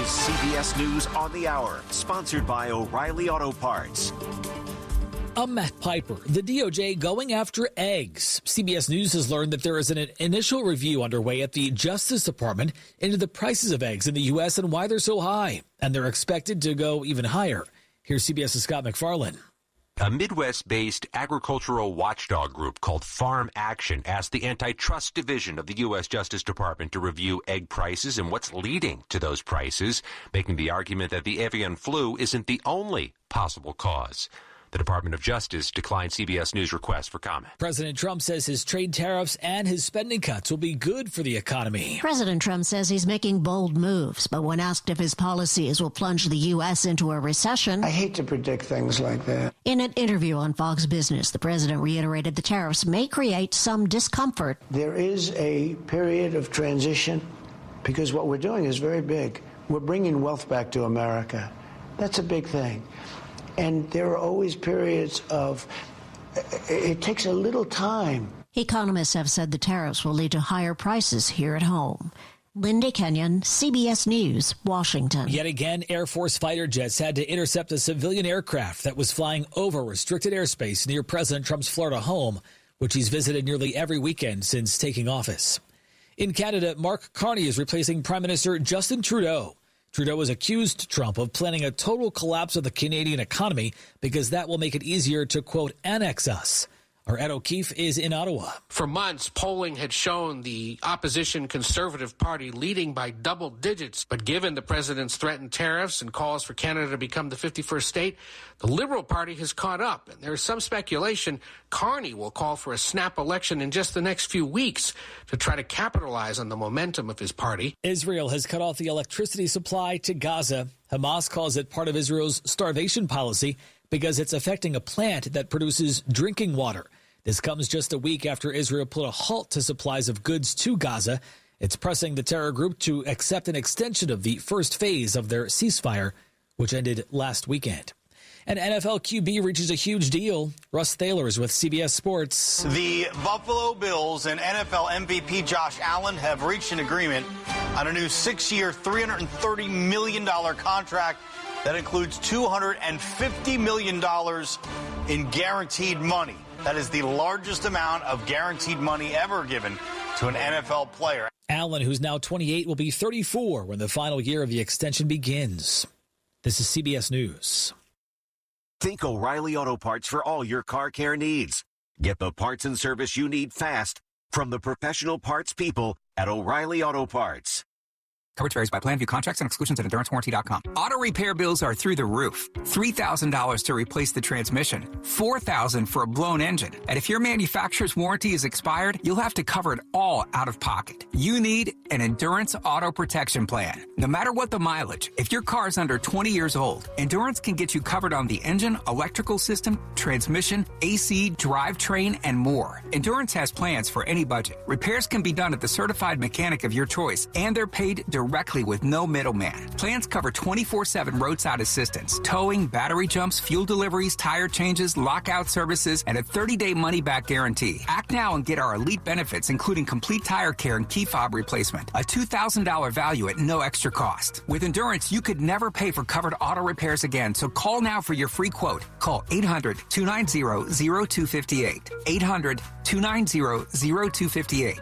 is CBS News on the Hour, sponsored by O'Reilly Auto Parts. I'm Matt Piper. The DOJ going after eggs. CBS News has learned that there is an initial review underway at the Justice Department into the prices of eggs in the U.S. and why they're so high. And they're expected to go even higher. Here's CBS's Scott McFarland. A Midwest-based agricultural watchdog group called Farm Action asked the Antitrust Division of the U.S. Justice Department to review egg prices and what's leading to those prices, making the argument that the avian flu isn't the only possible cause. The Department of Justice declined CBS News requests for comment. President Trump says his trade tariffs and his spending cuts will be good for the economy. President Trump says he's making bold moves, but when asked if his policies will plunge the U.S. into a recession... I hate to predict things like that. In an interview on Fox Business, the president reiterated the tariffs may create some discomfort. There is a period of transition because what we're doing is very big. We're bringing wealth back to America. That's a big thing. And there are always periods of, it takes a little time. Economists have said the tariffs will lead to higher prices here at home. Linda Kenyon, CBS News, Washington. Yet again, Air Force fighter jets had to intercept a civilian aircraft that was flying over restricted airspace near President Trump's Florida home, which he's visited nearly every weekend since taking office. In Canada, Mark Carney is replacing Prime Minister Justin Trudeau. Trudeau has accused Trump of planning a total collapse of the Canadian economy because that will make it easier to, quote, annex us. Our Ed O'Keefe is in Ottawa. For months, polling had shown the opposition Conservative Party leading by double digits. But given the president's threatened tariffs and calls for Canada to become the 51st state, the Liberal Party has caught up. And there's some speculation Carney will call for a snap election in just the next few weeks to try to capitalize on the momentum of his party. Israel has cut off the electricity supply to Gaza. Hamas calls it part of Israel's starvation policy because it's affecting a plant that produces drinking water. This comes just a week after Israel put a halt to supplies of goods to Gaza. It's pressing the terror group to accept an extension of the first phase of their ceasefire, which ended last weekend. And NFL QB reaches a huge deal. Russ Thaler is with CBS Sports. The Buffalo Bills and NFL MVP Josh Allen have reached an agreement on a new 6-year, $330 million contract that includes $250 million in guaranteed money. That is the largest amount of guaranteed money ever given to an NFL player. Allen, who's now 28, will be 34 when the final year of the extension begins. This is CBS News. Think O'Reilly Auto Parts for all your car care needs. Get the parts and service you need fast from the professional parts people at O'Reilly Auto Parts. Coverage varies by plan. View contracts and exclusions at EnduranceWarranty.com. Auto repair bills are through the roof. $3,000 to replace the transmission. $4,000 for a blown engine. And if your manufacturer's warranty is expired, you'll have to cover it all out of pocket. You need an Endurance Auto Protection Plan. No matter what the mileage, if your car is under 20 years old, Endurance can get you covered on the engine, electrical system, transmission, AC, drivetrain, and more. Endurance has plans for any budget. Repairs can be done at the certified mechanic of your choice, and they're paid directly with no middleman. Plans cover 24/7 roadside assistance, towing, battery jumps, fuel deliveries, tire changes, lockout services, and a 30-day money-back guarantee. Act now and get our elite benefits, including complete tire care and key fob replacement. A $2,000 value at no extra cost. With Endurance, you could never pay for covered auto repairs again, so call now for your free quote. Call 800-290-0258. 800-290-0258.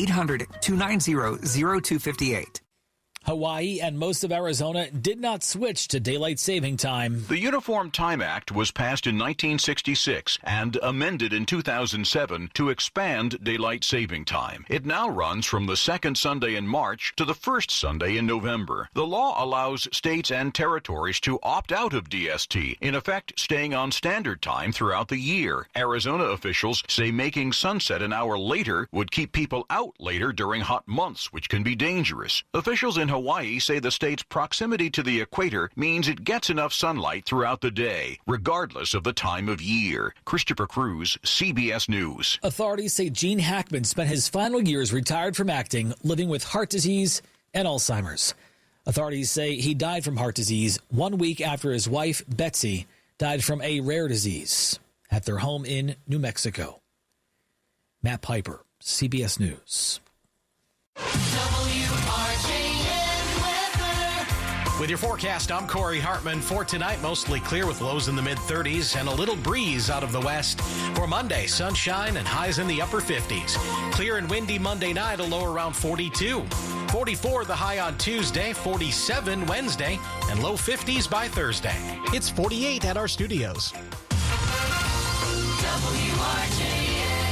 800-290-0258. Hawaii and most of Arizona did not switch to daylight saving time. The Uniform Time Act was passed in 1966 and amended in 2007 to expand daylight saving time. It now runs from the second Sunday in March to the first Sunday in November. The law allows states and territories to opt out of DST, in effect staying on standard time throughout the year. Arizona officials say making sunset an hour later would keep people out later during hot months, which can be dangerous. Officials in Hawaii say the state's proximity to the equator means it gets enough sunlight throughout the day, regardless of the time of year. Christopher Cruz, CBS News. Authorities say Gene Hackman spent his final years retired from acting, living with heart disease and Alzheimer's. Authorities say he died from heart disease 1 week after his wife, Betsy, died from a rare disease at their home in New Mexico. Matt Piper, CBS News. With your forecast, I'm Corey Hartman. For tonight, mostly clear with lows in the mid-30s and a little breeze out of the west. For Monday, sunshine and highs in the upper 50s. Clear and windy Monday night, a low around 42. 44 the high on Tuesday, 47 Wednesday, and low 50s by Thursday. It's 48 at our studios. WRJN.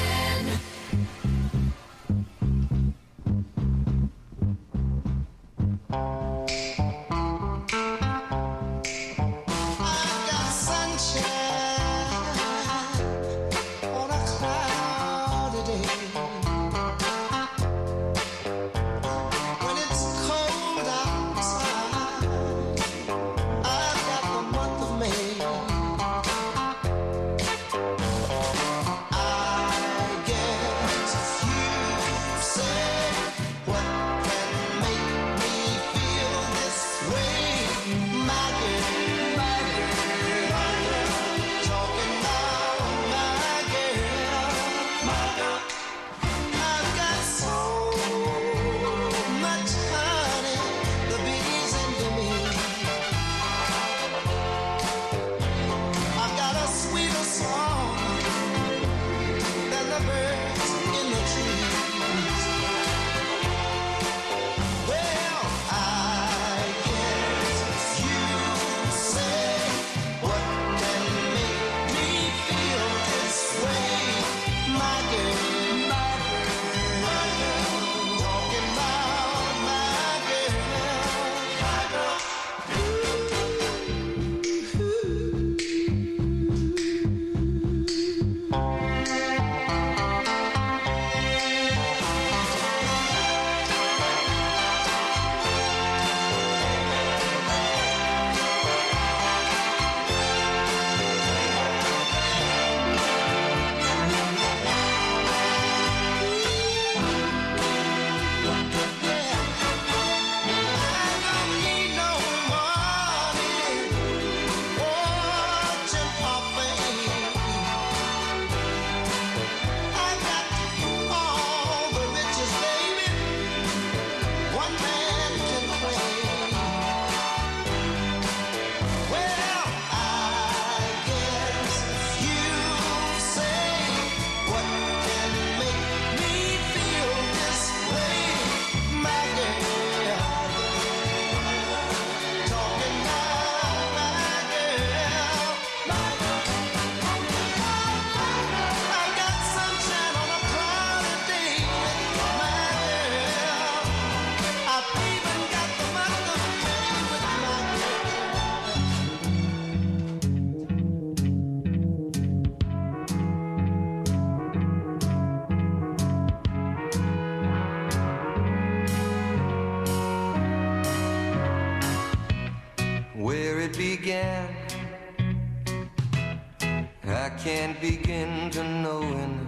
Can't begin to knowing,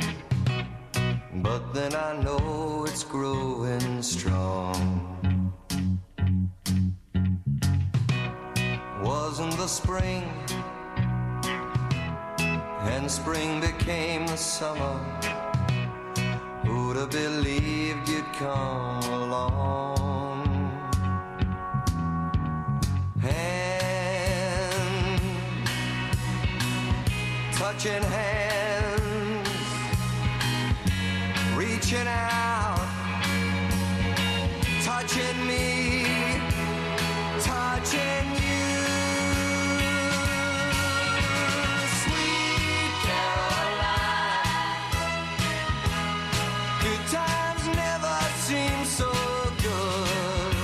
but then I know it's growing strong. Wasn't the spring, and spring became the summer. Who'd have believed you'd come along? Touching hands, reaching out, touching me, touching you. Sweet Caroline, good times never seem so good.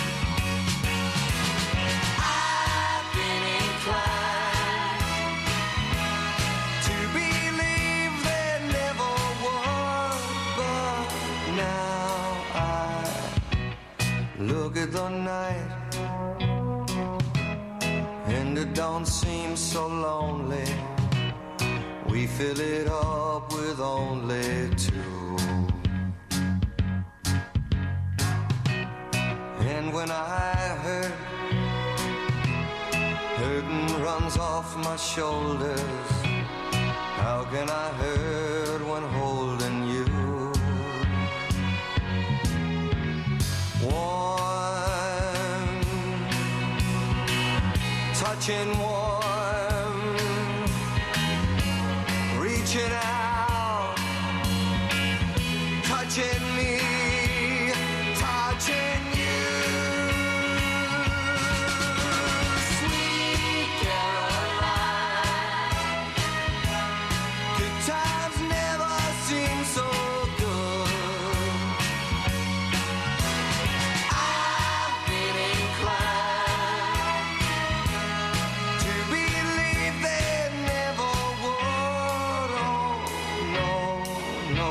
I've been inclined to believe there never was, but now I look at the night and it don't seem so lonely. We fill it up with only two. And when I hurt, hurting runs off my shoulders. How can I hurt when holding you? Warm touching warm, reaching out, touching me, touching you. Sweet Caroline, good times never seem so good. I've been inclined to believe they never would. Oh, no, no.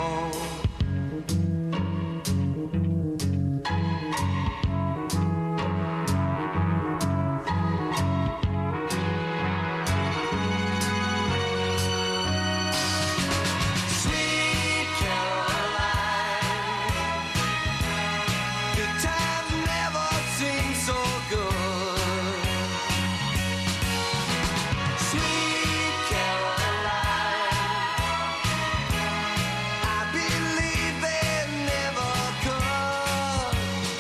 Sweet Caroline, good times never seem so good. Sweet Caroline, I believe they never could.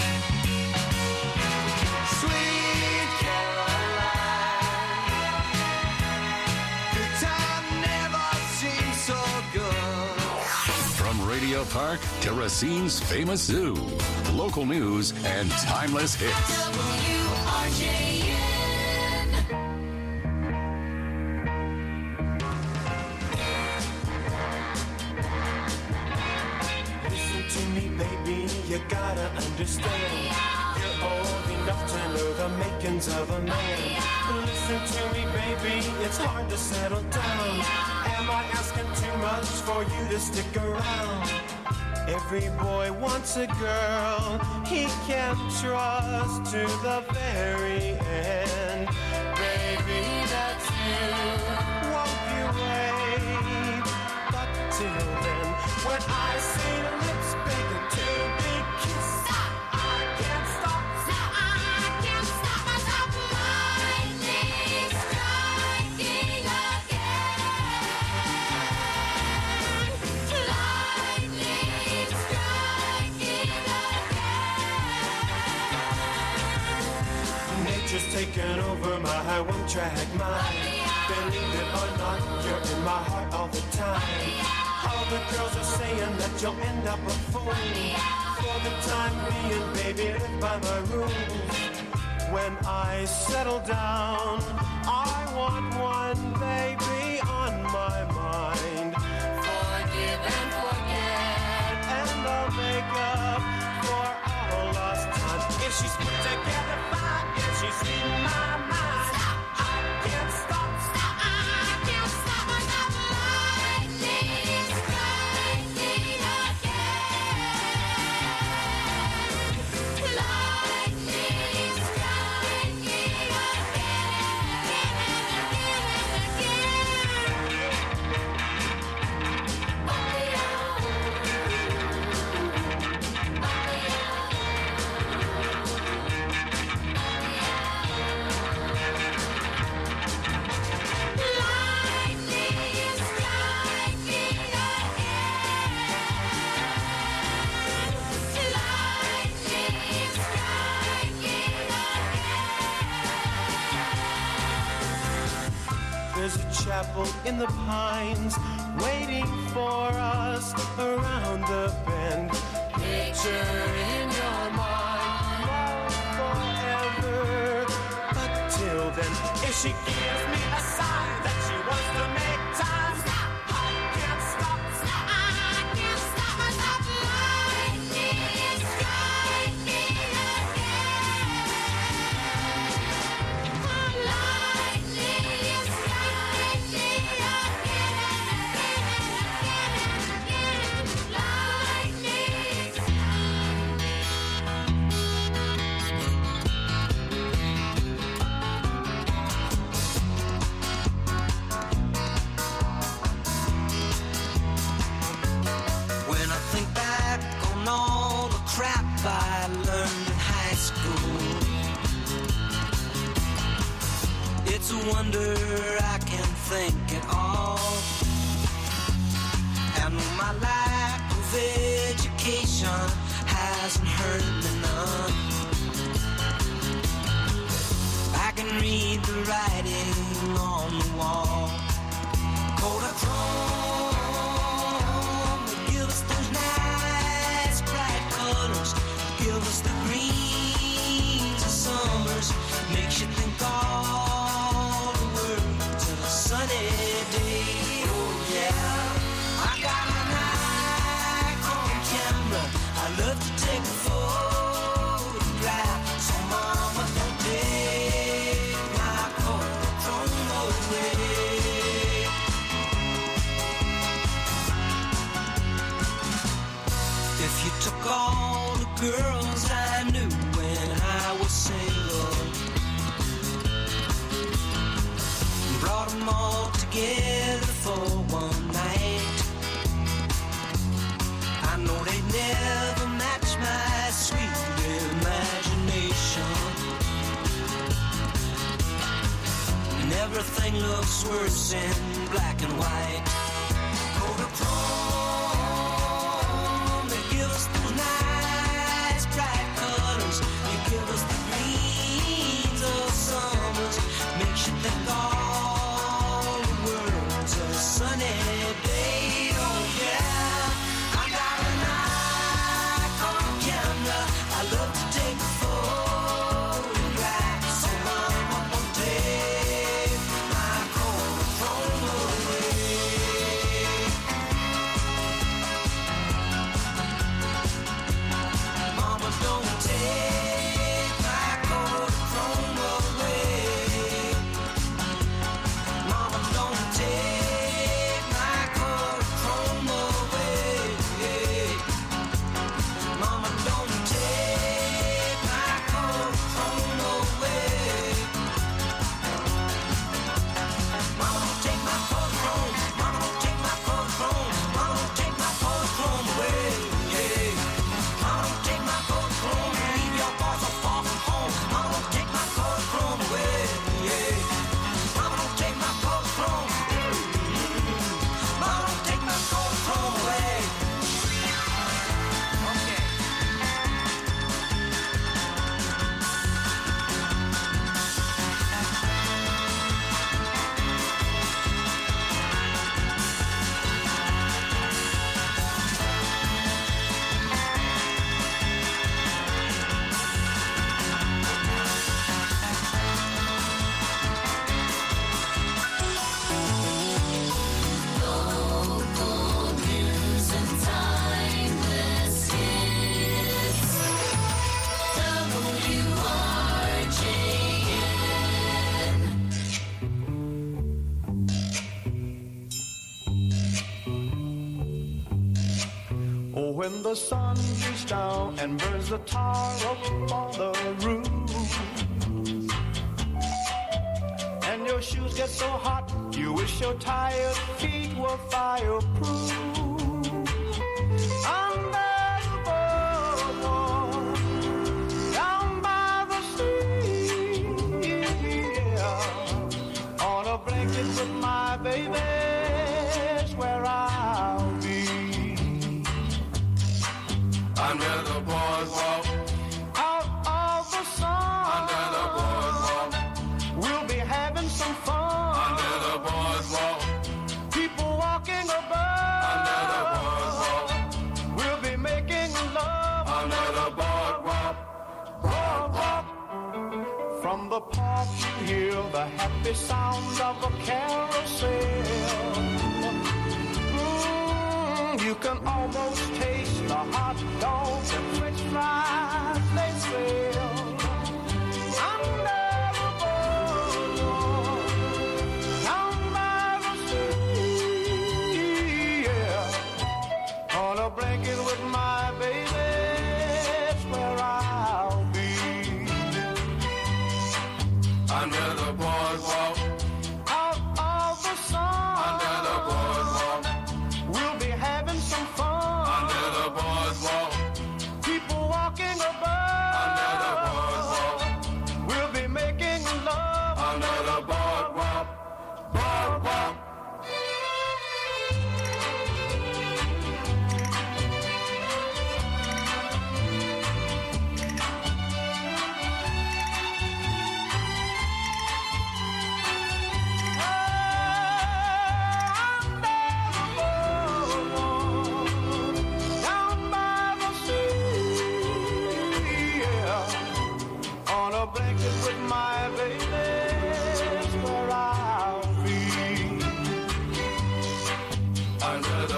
Sweet Caroline, good times never seem so good. From Radio Park to Racine's famous zoo, local news and timeless hits. Listen to me, baby, you gotta understand. You're old enough to know the makings of a man. Listen to me, baby, it's hard to settle down. Am I asking too much for you to stick around? Every boy wants a girl he can trust to the very end. Baby, that's you. Won't you wait? But till then, when I see lips big and two big kisses, I can't stop. Lightning striking again. Nature's taken over my one-track mind. Believe it or not, you're in my heart all the time. All the girls are saying that you'll end up a fool. For the time being, baby, live by my rules. When I settle down, I want one baby on my mind. Forgive and forget, and I'll make up for all lost time. If she's put together fine, if she's in my mind, I can't stop. Lightning striking again. Lightning striking There's a chapel in the pines waiting for us around the bend. Picture in your mind, love forever. But till then, if she gives me a sign that she wants to make time, I can't stop. I can't stop myself. Lightning striking again. Lightning striking When I think back on all the crap I learned in high school, it's a wonder I can think at all. And my lack of education hasn't hurt me none. I can can read the writing on the wall. Kodachrome, give us those nice bright colors. Give us the greens of summers. Makes you think all the words of a sunny day. Oh yeah, I got a Nikon camera. I love to take a photograph. So mama, don't take my Kodachrome away. If you took all the girls I knew when I was single, brought them all together for one night, I know they'd never match my sweet imagination. And everything looks worse in black and white. Kodachrome, they give us those nice bright colors. You give us the greens of summers. Makes you think all the words of a sunny day. Oh yeah, I got a Nikon camera. I love to take a photograph. So mama, don't take my Kodachrome away. Mama, don't take my Kodachrome away. Mama, don't take my Kodachrome away. Mama, don't take my Kodachrome away. Mama, don't take my Kodachrome. Mama, don't take my Kodachrome. Mama, don't take my Kodachrome away. Mama, don't take my Kodachrome. Leave your boy so far from home. Mama, don't take my Kodachrome away. Mama, don't take my Kodachrome. Mama, don't take my Kodachrome away. Okay. Local news and timeless hits. WRJN. Oh, when the sun beats down and burns the tar up on the roof, and your shoes get so hot, you wish your tired feet were fireproof. Under the boardwalk, down by the sea, yeah, on a blanket with my baby's where I'll be. Under the boardwalk, Out of the sun, under the boardwalk, we'll be having some fun. under the boardwalk, People walking above, under the boardwalk, we'll be making love. under the boardwalk. Boardwalk. From the park you hear the happy sounds of a carousel. You can almost taste the hot dogs and french fries they sell. Under the boardwalk, down by the sea, yeah. On a blanket with my baby, it's where I'll be. Under the boardwalk, Out of the sun, under the boardwalk, we'll be having some fun. under the boardwalk, People walking about.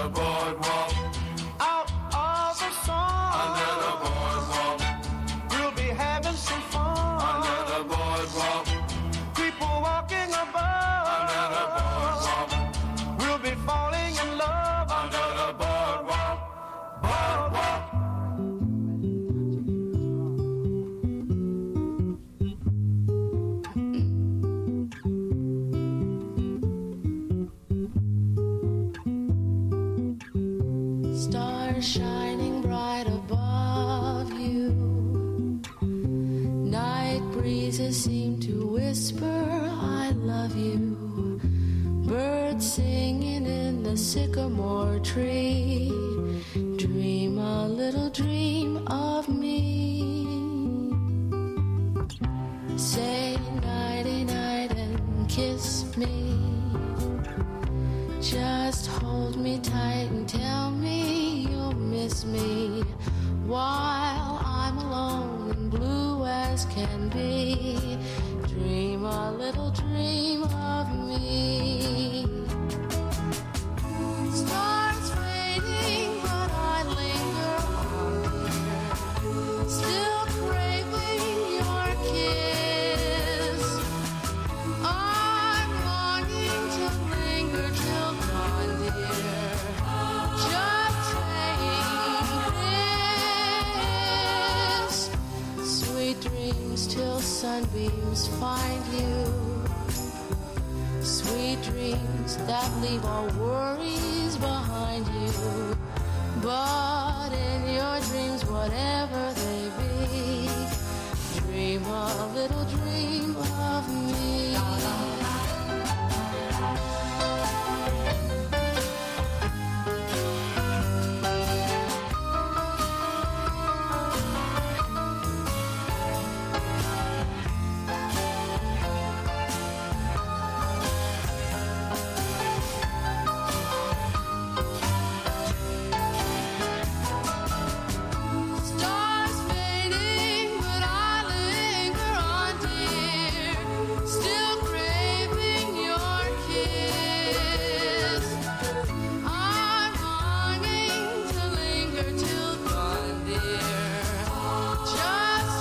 the boardwalk. Out of the sun. Under the boardwalk. We'll be having some fun. Under the boardwalk. People walking above. Under the boardwalk. We'll be falling in love. Under the boardwalk. Boardwalk. Stars shining bright above you. Night breezes seem to whisper, I love you. Birds singing in the sycamore tree. Dream a little dream of me. Say nighty night and kiss me. Just hold me tight and tell me you'll miss me while I'm alone and blue as can be. Dream a little dream of me. Stars fading, but I linger on, still craving your kiss. I'm longing to linger till dawn, dear. Just saying this. Sweet dreams till sunbeams find you. Sweet dreams that leave all worries behind you. But in your dreams, whatever they be, dream a little dream of me. Stars fading, but I linger on, dear. Still craving your kiss. I'm longing to linger till dawn, dear. Just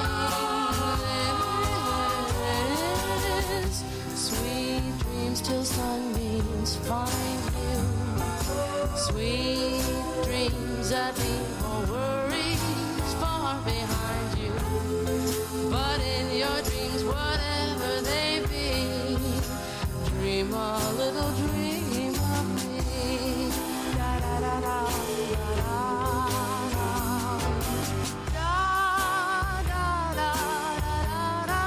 saying this. Sweet dreams till sunbeams find you. Sweet dreams that leave all worries far behind you. But in your dreams, whatever they be, dream a little dream of me. Da da da da da da da da da da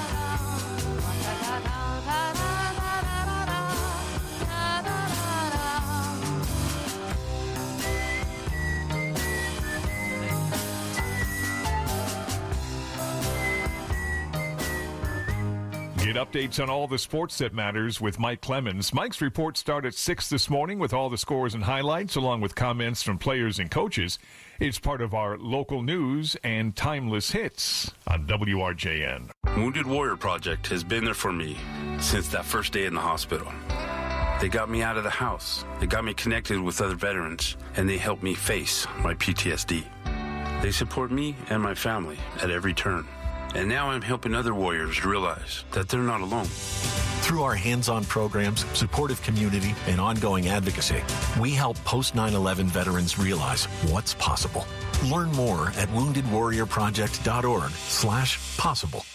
Get updates on all the sports that matters with Mike Clemens. Mike's reports start at 6 this morning with all the scores and highlights, along with comments from players and coaches. It's part of our local news and timeless hits on WRJN. Wounded Warrior Project has been there for me since that first day in the hospital. They got me out of the house. They got me connected with other veterans, and they helped me face my PTSD. They support me and my family at every turn. And now I'm helping other warriors realize that they're not alone. Through our hands-on programs, supportive community, and ongoing advocacy, we help post-9/11 veterans realize what's possible. Learn more at woundedwarriorproject.org/possible.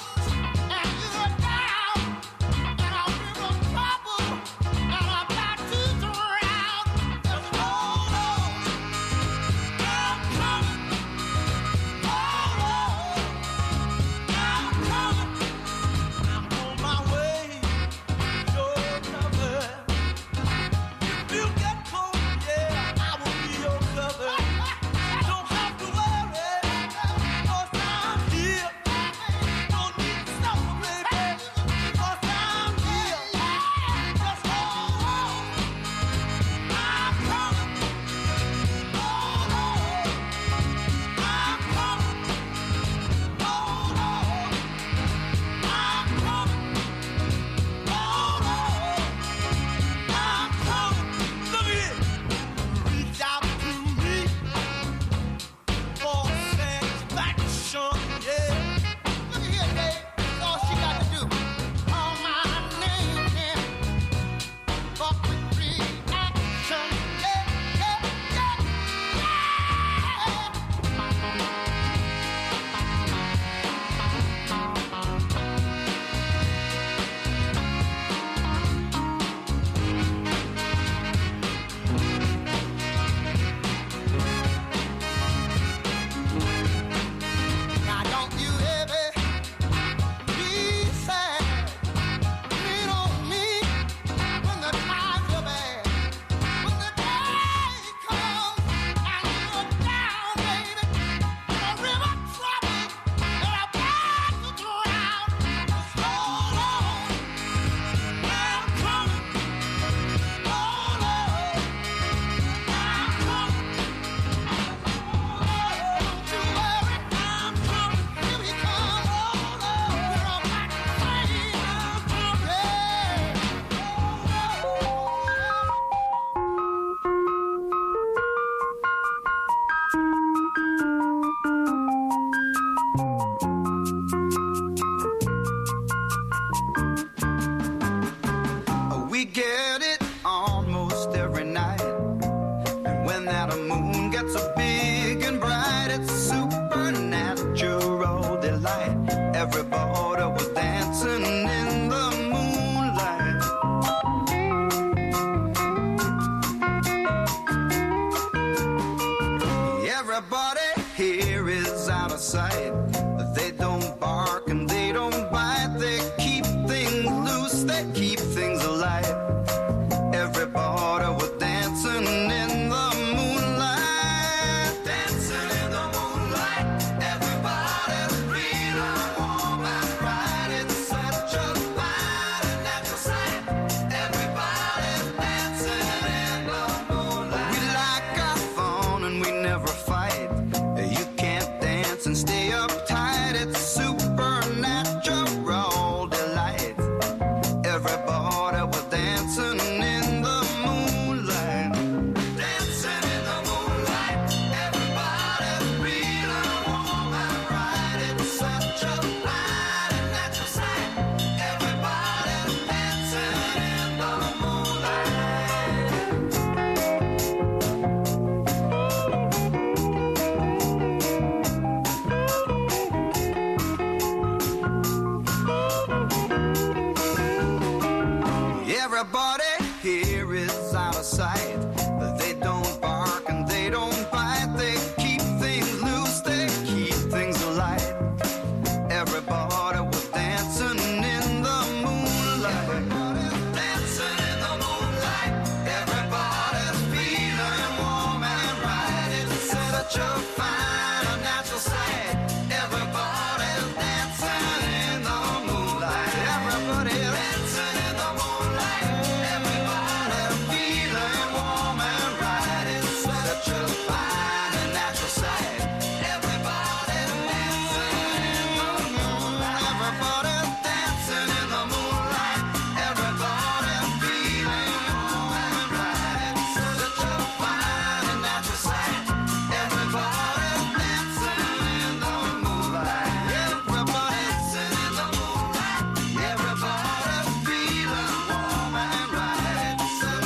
Down, and I'm trouble, and I'm about to Everybody here is out of sight. They don't bark and they don't bite. They keep things loose, they keep things alight. Everybody was dancing in the moonlight. Everybody's dancing in the moonlight. Everybody's feeling warm and right. It's such a fine and natural sight. Everybody's dancing in the moonlight. Everybody's dancing in the moonlight. Everybody's feeling warm and right. It's such a fine and natural sight. Everybody's dancing in the moonlight. Everybody's dancing in the moonlight. Everybody's feeling warm and right. It's such a fine and natural sight. Everybody's dancing in the moonlight. Everybody's dancing in the moonlight. Everybody's feeling warm and right. It's such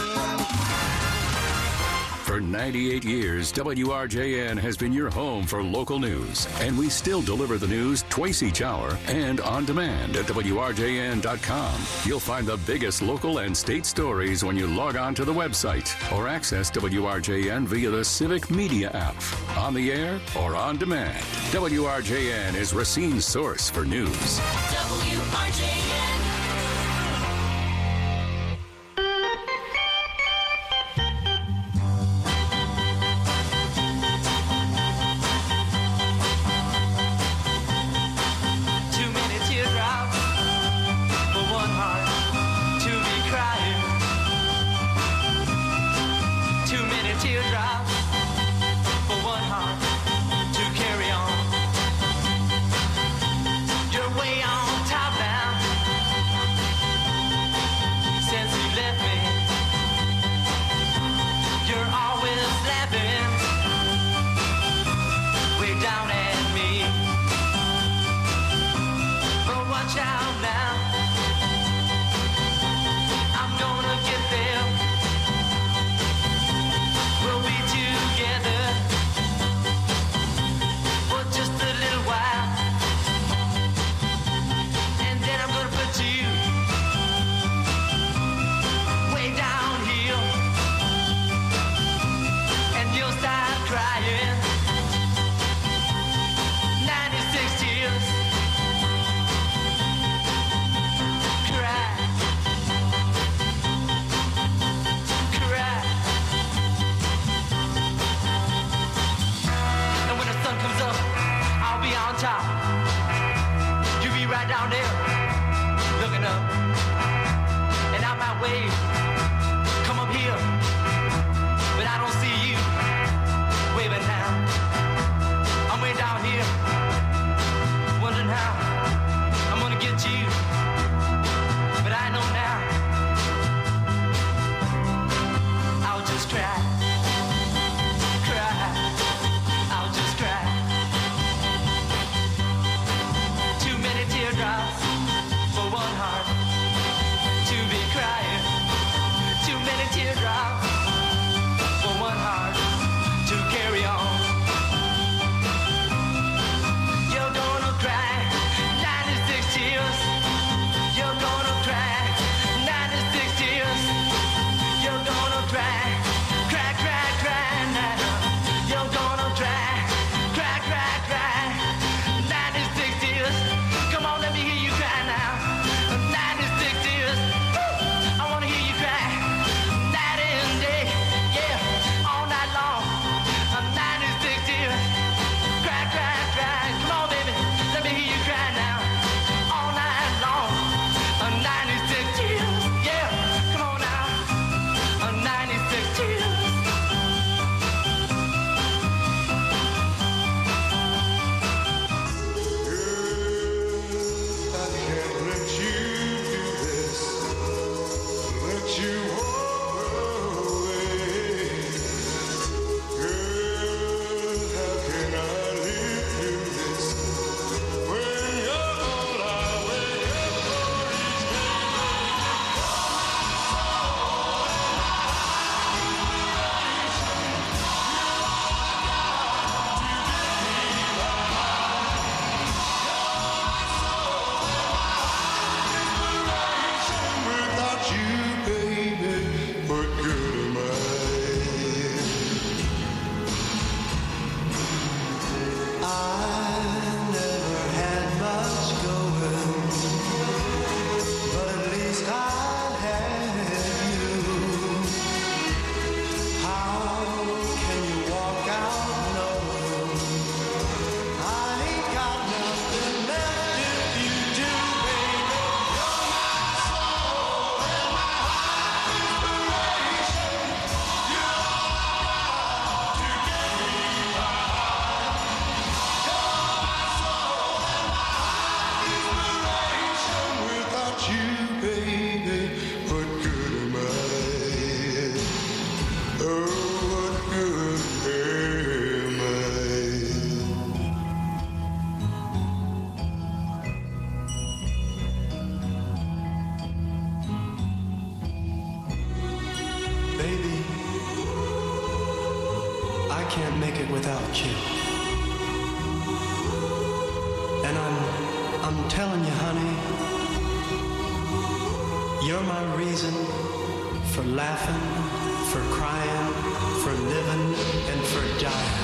a For 98 years, WRJN has been your home for local news, and we still deliver the news twice each hour and on demand at WRJN.com. You'll find the biggest local and state stories when you log on to the website or access WRJN via the Civic Media app, on the air or on demand. WRJN is Racine's source for news. WRJN. Too many teardrops for one heart to be crying. Too many teardrops for one heart to carry on. You're way on top now since you left me. You're always laughing way down at me. But watch out now, I'm gonna get there. We'll be together for just a little while, and then I'm gonna put you way down here, and you'll start crying. 96 tears. Cry. Cry. And when the sun comes up, I'll be on top. You be right down there, looking up. And I might wave, come up here, but I don't see you waving now. I'm way down here, wondering how I'm gonna get you. But I know now, I'll just cry. Cry. I'll just cry. Too many teardrops for one heart to be crying. can't make it without you. And I'm telling you, honey, you're my reason for laughing, for crying, for living, and for dying.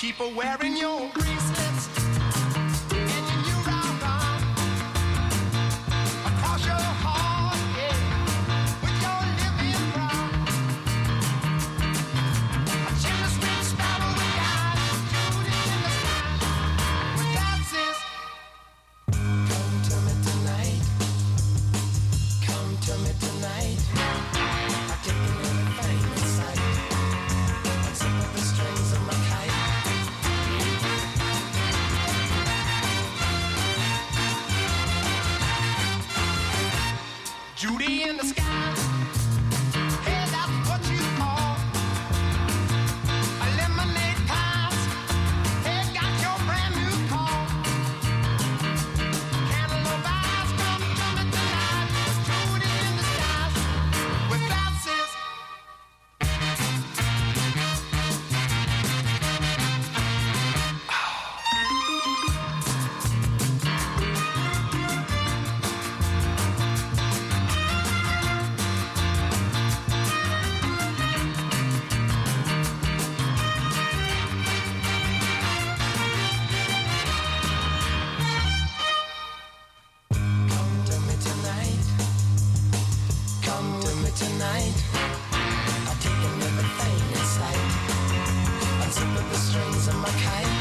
keep wearing your bracelets and your new round arm across your heart, yeah, with your living brown. A chimney sweet sparrow with eyes shooting in the sky with glasses. Come to me tonight. Come to me tonight. I've taken everything in sight. Unzip up the strings of my kite. Judy in the sky. Hey, that's what you call a lemonade pies. Hey, got your brand new call. Cantaloupe eyes, come to me tonight. Judy in the skies with glasses. Come to me tonight. Come to me tonight. I've taken everything in sight. Unzip up the strings of my kite.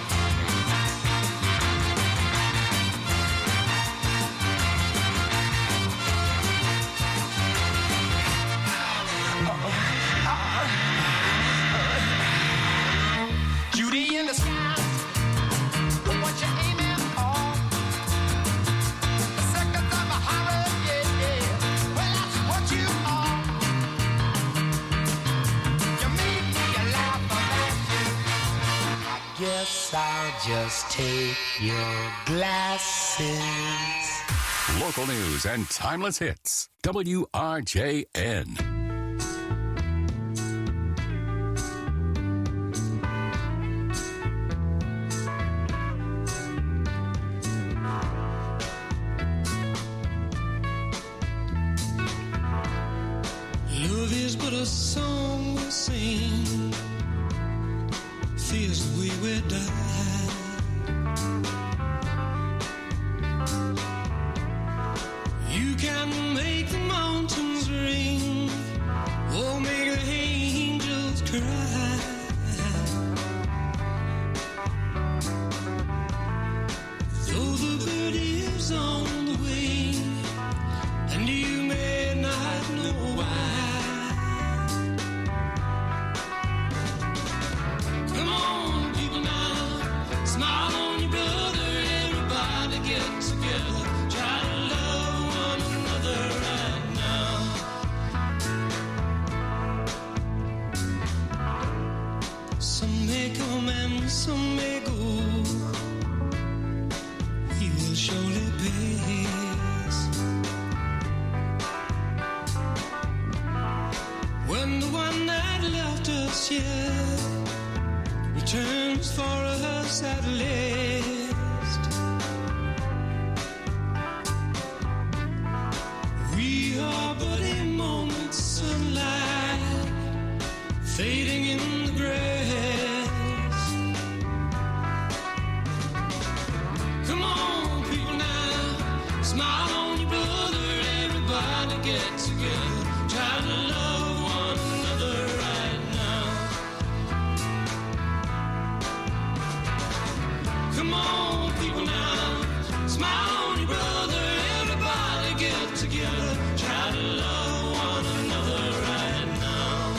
Judy in the sky. What you aiming for? The seconds of a horror, yeah, yeah. Well, that's what you are. You make me laugh about you. I guess I'll just take your glasses. Local news and timeless hits. WRJN. Love is but a song we sing, fears the way we die. You can make the mountains ring, or make the angels cry. Though the bird is on the wing, and you may not know why. Come on, people now, smile on your brother, everybody get together, try to love one another right now. Some may come and some may go, he will surely pass. When the one that left us here returns for us at last, we are but a moment's sunlight fading in the grass. Come on, people now, smile on your brother, everybody get together, try to love one another right now. Come on, people now, smile on your brother, everybody get together, try to love one another right now.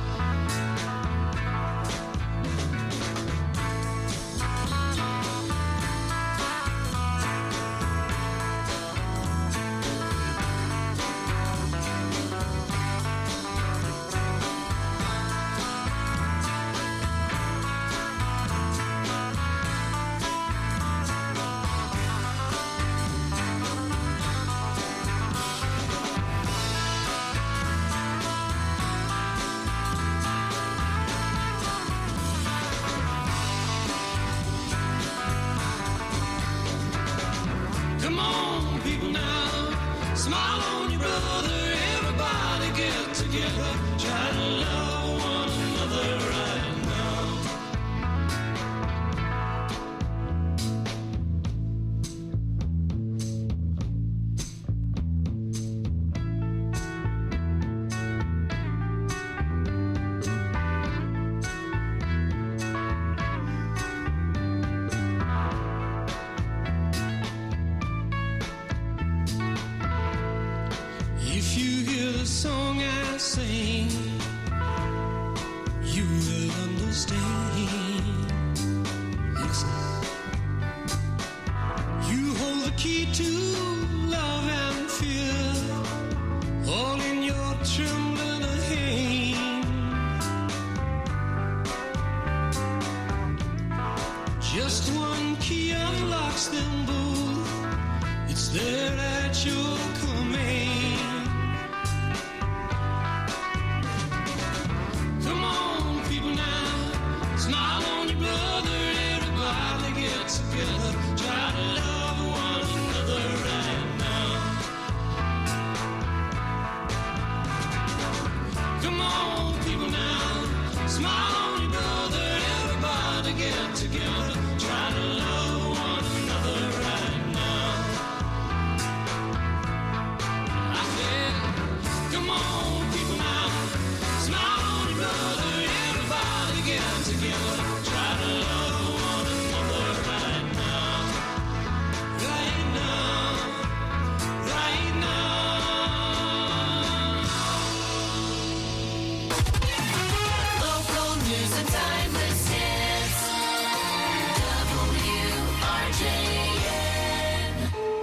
Come on, people now, smile on your brother, everybody get together, try to love one another right now. listen. You hold the key to love and fear, all in your trembling hand. Just one key unlocks them both. It's there at your command. Come on, people now, smile on your brother. Everybody get together. Try to love one another right now. Come on, people now, smile on your brother. Everybody get together. Try to love one another right now. I said, come on, people now, smile on your brother. Everybody get together. Try to love one another right now. Right now. Right now. Local news and timeless hits. WRJN.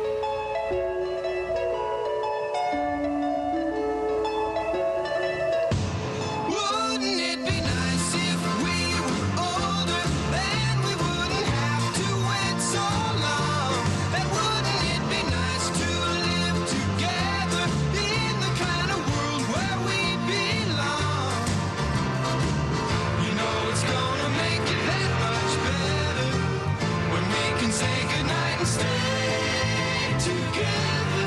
Wouldn't it be nice if we were older, then we wouldn't have to wait so long? And wouldn't it be nice to live together in the kind of world where we belong? You know it's gonna make it that much better when we can say goodnight and stay together.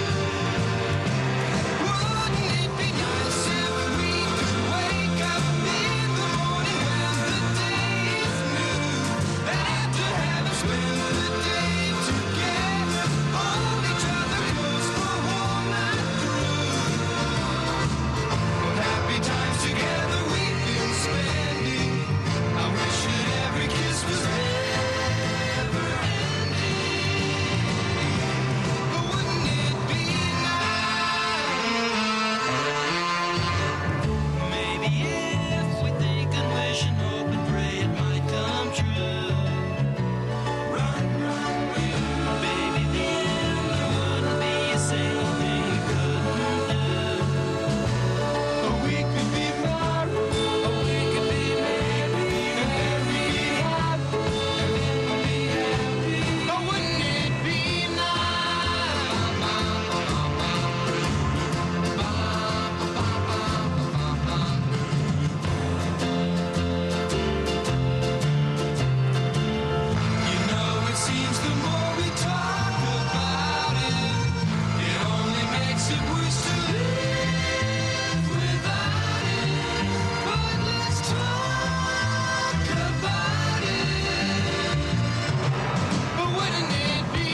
Wouldn't it be nice if we could wake up in the morning when the day is new? And after having spent the day together, hold each other close the whole night through. What happy times together we've been spending. I wish that every kiss was never ending. But wouldn't it be nice? Maybe if we think and wish and hope and pray it might come true. Run, run, baby, then there wouldn't be a single thing you couldn't do. Or we could be married, or we could be married, and then we'd be happy, and then we'd be happy. Or wouldn't it be You know, it seems the more we talk about it, it only makes it worse to live without it. But let's talk about it. But wouldn't it be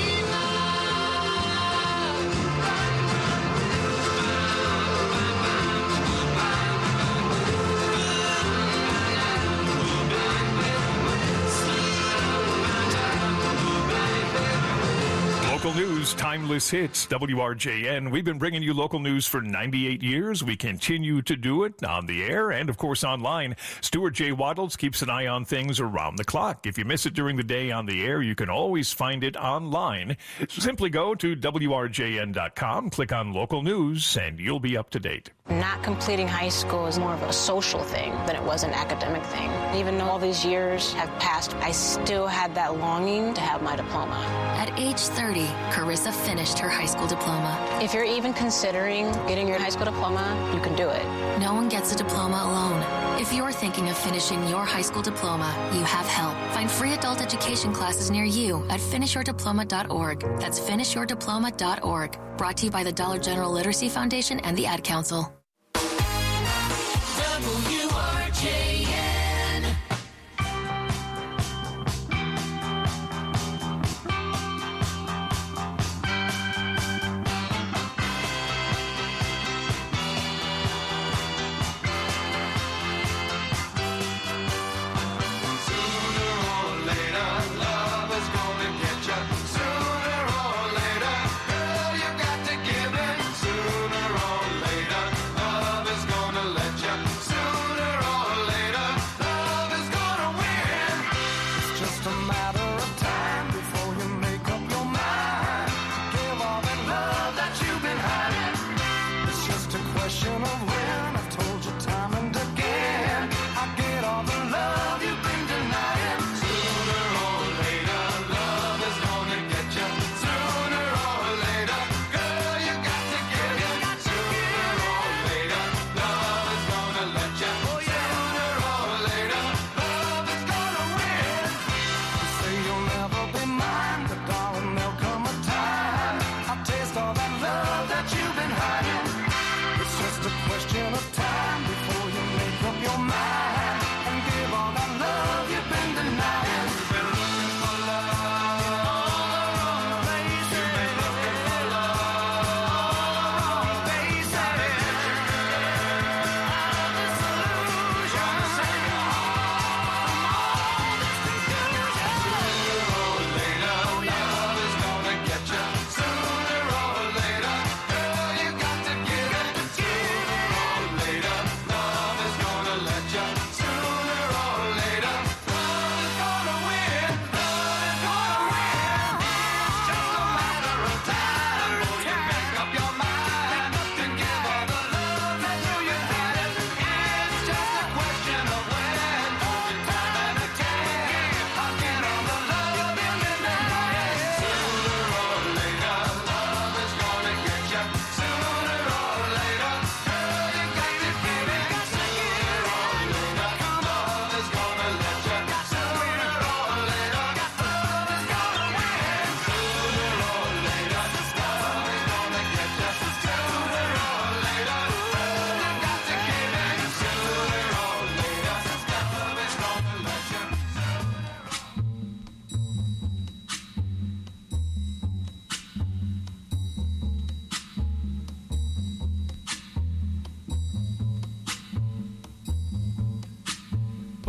Local news, timeless hits, WRJN. We've been bringing you local news for 98 years. We continue to do it on the air and, of course, online. Stuart J. Waddles keeps an eye on things around the clock. If you miss it during the day on the air, you can always find it online. Simply go to WRJN.com, click on local news, and you'll be up to date. Not completing high school is more of a social thing than it was an academic thing. Even though all these years have passed, I still had that longing to have my diploma. At age 30, Carissa finished her high school diploma. If you're even considering getting your high school diploma, you can do it. No one gets a diploma alone. If you're thinking of finishing your high school diploma, you have help. Find free adult education classes near you at finishyourdiploma.org. That's finishyourdiploma.org. Brought to you by the Dollar General Literacy Foundation and the Ad Council. WRJN. Sooner or later, girl, you got to give in. Sooner or later,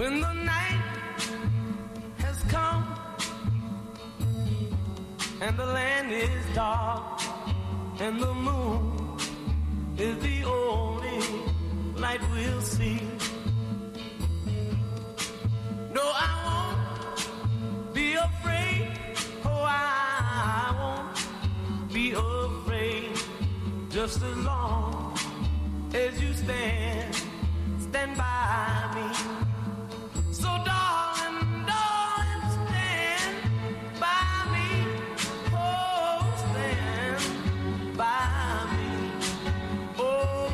When the night has come and the land is dark and the moon is the only light we'll see. No, I won't be afraid. Oh, I won't be afraid. Just as long as you stand by me. So darling, darling, stand by me. Oh, stand by me. Oh,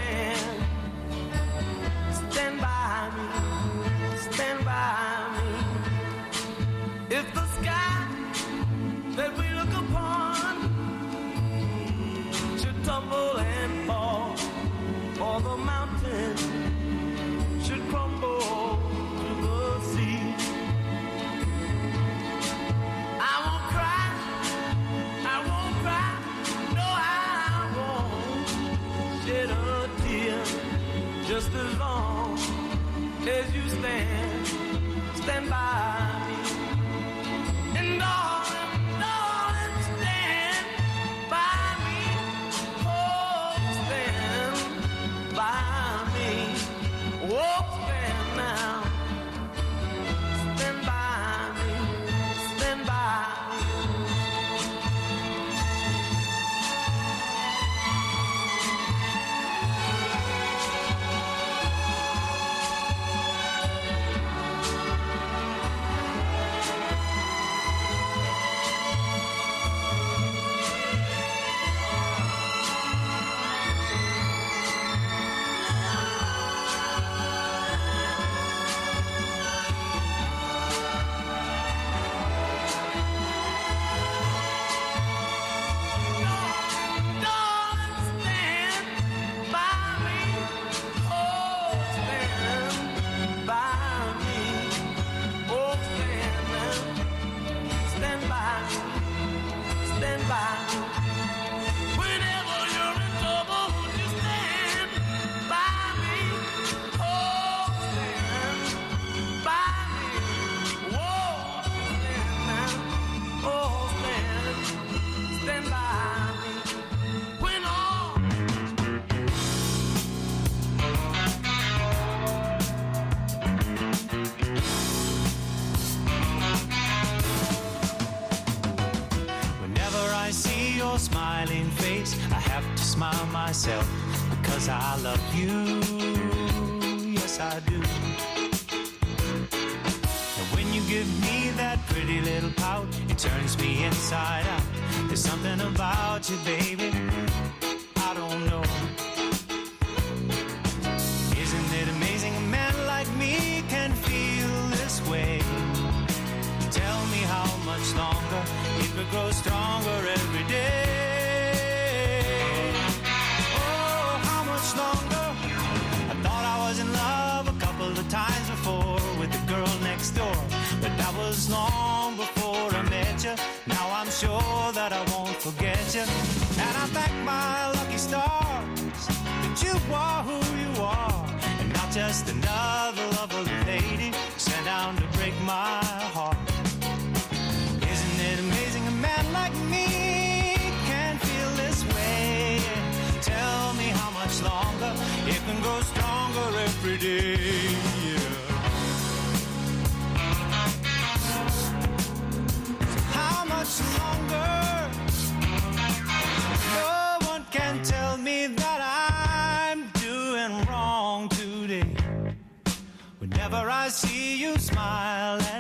stand by me. Stand by me. If the sky that we look upon should tumble and fall, or the mountain should crumble to the sea, I won't cry, no, I won't shed a tear, just as long as you stand by me. And darling, darling, stand by me. Oh, stand by me. Oh, stand now. Stand by me. Stand by me. Smiling face, I have to smile myself because I love you, yes I do. And when you give me that pretty little pout, it turns me inside out. There's something about you, baby, I don't know. Isn't it amazing a man like me can feel this way? Tell me how much longer it could grow stronger every day. Oh, how much longer? I thought I was in love a couple of times before with the girl next door, but that was long before I met you. Now I'm sure that I won't forget you, and I thank my lucky stars that you are who you are, and not just another lovely lady sent down to break my heart. Isn't it amazing a man like me can feel this way? Tell me how much longer it can grow stronger every day. How much longer? No one can tell me that I'm doing wrong today. Whenever I see you smile